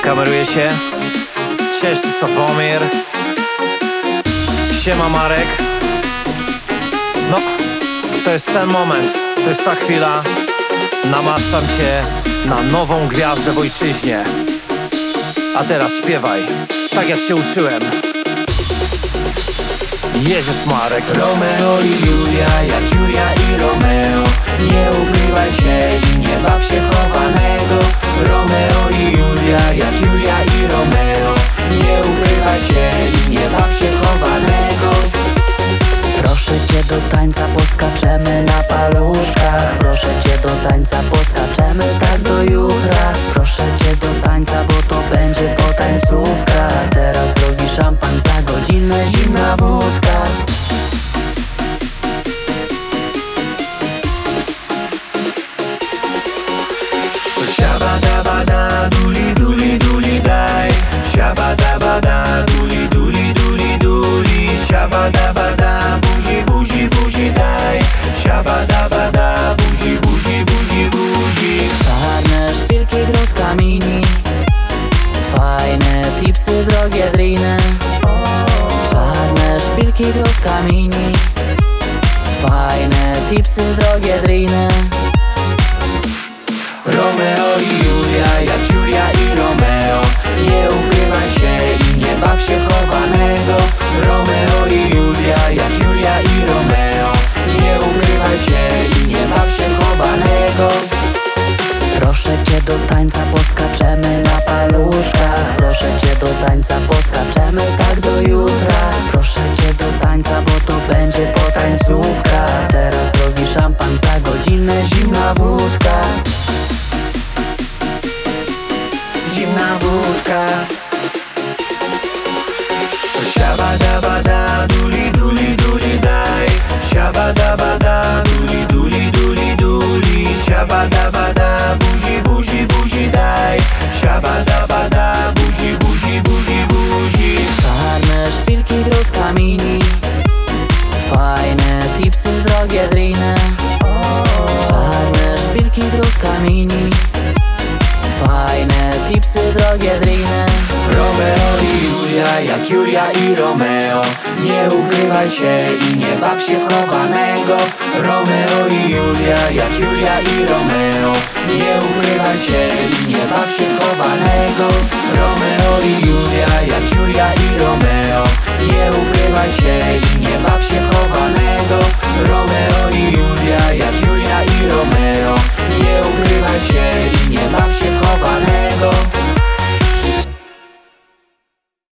Kameruje się. Cześć, to Sławomir. Siema Marek. No, to jest ten moment, to jest ta chwila. Namaszczam się na nową gwiazdę w ojczyźnie. A teraz śpiewaj, tak jak cię uczyłem. Jedziesz Marek. Romeo i Julia, jak Julia i Romeo. Nie ukrywaj się i nie baw się chowanego. Romeo i Julia, jak Julia i Romeo. Nie ukrywaj się i nie baw się chowanego. Proszę cię do tańca, poskaczemy na paluszkach. Proszę cię do tańca, poskaczemy tak do jutra. Proszę cię do tańca, bo to będzie potańcówka. Teraz drogi szampan, za godzinę zimna wódka. Siabadabada, duli duli duli daj. Siabadabada, duli duli duli duli. Siabadabada, buzi buzi buzi daj. Siabadabada, buzi buzi buzi buzi. Czarne szpilki, grudka mini. Fajne tipsy, drogie driny. Czarne szpilki, grudka mini. Fajne tipsy, drogie driny. Romeo i Julia, jak Julia i Romeo. Nie ukrywaj się i nie baw się chowanego. Romeo i Julia, jak Julia i Romeo. Nie ukrywaj się i nie baw się chowanego. Proszę cię do tańca, poskaczemy na paluszkach. Proszę cię do tańca, poskaczemy tak do jutra. Proszę cię do tańca, bo to będzie potańcówka. Teraz drogi szampan, za godzinę zimna wódka. Zimna wódka. Siabadabada, duli duli duli daj. Siabadabada, duli duli duli duli. Siabadabada, buzi buzi buzi daj. Siabadabada, buzi buzi buzi buzi. Czarne szpilki, grudka mini. Fajne tipsy, drogie driny. Czarne szpilki, grudka mini. Fajne tipsy, drogie driny. Romeo i Julia, jak Julia i Romeo. Nie ukrywaj się i nie baw się chowanego. Romeo i Julia, jak Julia i Romeo. Nie ukrywaj się i nie baw się chowanego. Romeo i Julia, jak Julia i Romeo. Nie ukrywaj się i nie baw się chowanego.